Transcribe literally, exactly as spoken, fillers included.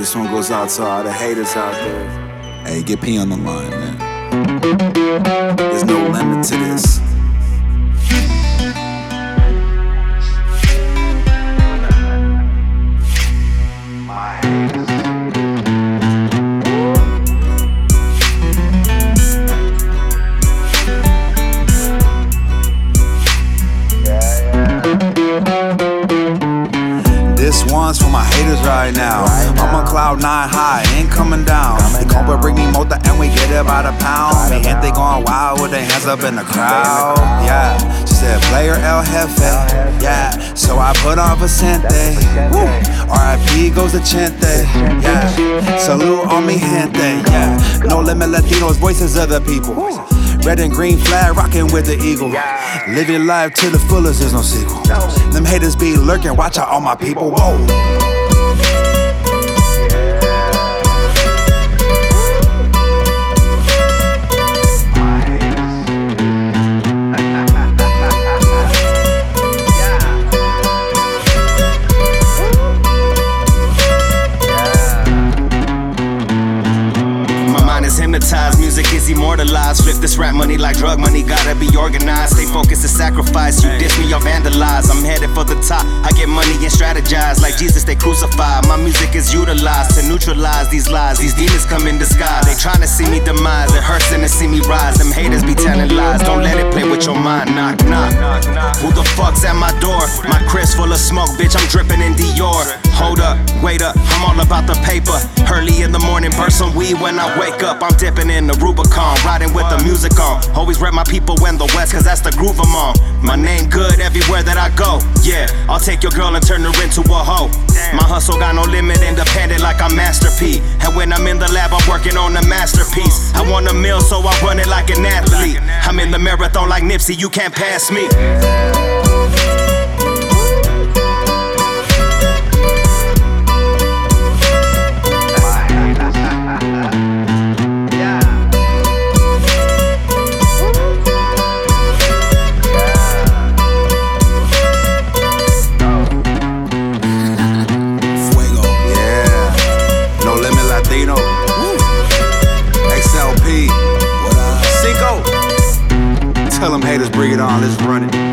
This one goes out to all the haters out there. Hey, get P on the line, man. There's no limit to this. This one's for my haters right now. I'm on cloud nine high, ain't coming down. They come but bring me mota and we get it by the pound. Me gente going wild with their hands up in the crowd. Yeah, she said player El Jefe. Yeah, so I put on Vicente. Woo. R I P goes to Chente. Yeah, salute on me gente. Yeah, no limit Latinos, voices of the people. Red and green flag, rockin' with the eagle. Live your life to the fullest, there's no sequel. Them haters be lurking, watch out all my people. Whoa. Hypnotized, music is immortalized. Flip this rap money like drug money, gotta be organized. Stay focused and sacrifice. You diss me or vandalize, I'm headed for the top. I get money and strategize like Jesus, they crucified. My music is utilized to neutralize these lies. These demons come in disguise. They tryna see me demise, it hurts them to see me rise. Them haters be telling lies, don't let it play with your mind. Knock, knock. Who the fuck's at my door? My Chris full of smoke, bitch, I'm dripping in Dior. Hold up, wait up, I'm all about the paper. Early in the morning, burn some weed when I wake up. I'm dipping in the Rubicon, riding with the music on. Always rep my people in the West, cause that's the groove I'm on. My name good everywhere that I go. Yeah, I'll take your girl and turn her into a hoe. My hustle got no limit, independent like I'm Master P. And when I'm in the lab, I'm working on a masterpiece. I want a meal, so I run it like an athlete. I'm in the marathon like Nipsey, you can't pass me. Latino, X L P, Cinco. Tell them haters bring it on, let's run it.